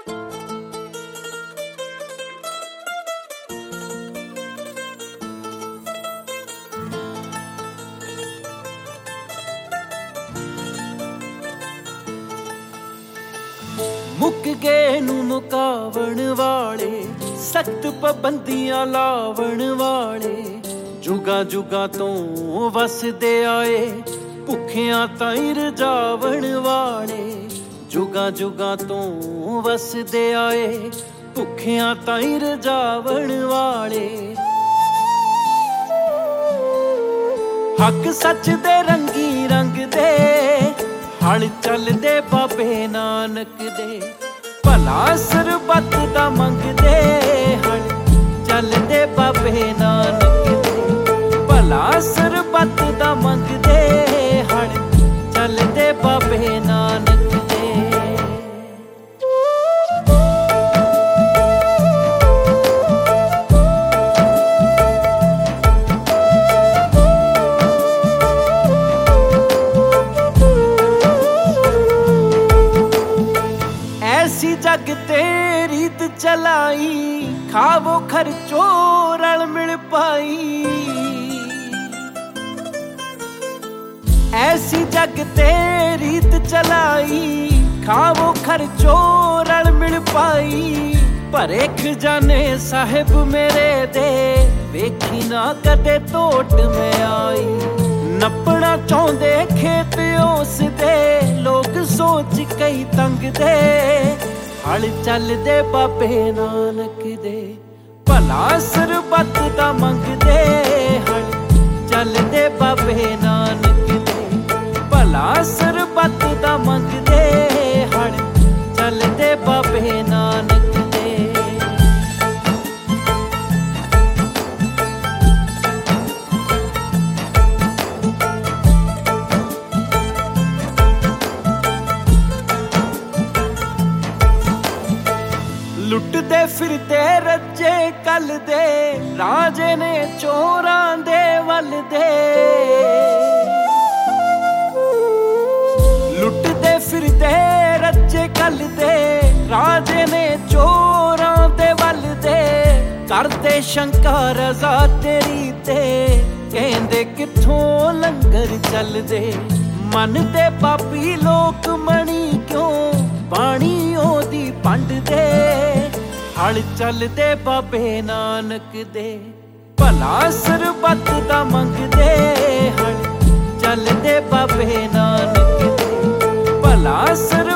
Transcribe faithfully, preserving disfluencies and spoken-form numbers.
मुक गए नू मुकावण वाले, सख्त पाबंदियां लावण वाले, जुगा जुगा तो वसदे आए, भुखियां ताईं रजावण वाले, जुगा जुगा तो वसदे आए, भुखियां ताईं रजावण वाले। हक सच दे रंगी रंग दे, हल चलदे बाबे नानक दे, भला सरबत दा मंगदे, हल चलदे बाबे नानक दे, भला सरबत दा मंगदे, हल चलदे बाबे नानक दे। ऐसी जग ते रीत चलाई, खावो खर्चो रल मिल पाई। ऐसी जग ते रीत चलाई, खावो खर्चो रल मिल पाई। भरे खजाने साहिब मेरे दे, वेखी ना कदे तोट में आई। नपना चाहुंदे खेत उस दे, लोग सोच कई तंग दे, हल चलदे बाबे नानक दे, भला सरबत दा मंगदे, हल चलदे बाबे नानक दे, भला सरबत दा मंगदे, हल चलदे बाबे नानक दे। लुटदे फिरदे रज्जे कल दे, राजे ने चोरां दे वल दे। लुटदे फिरदे रज्जे कल दे, राजे ने चोरां दे वल दे। करदे शंका रज़ा तेरी ते, कहंदे कित्थों लंगर चलदे। मनदे पापी लोक मणी क्यों, बाणी ओदी पंड दे, हल चलदे बाबे नानक दे, भला सरबत दा मंगदे, हल चलदे बाबे नानक दे, भला सर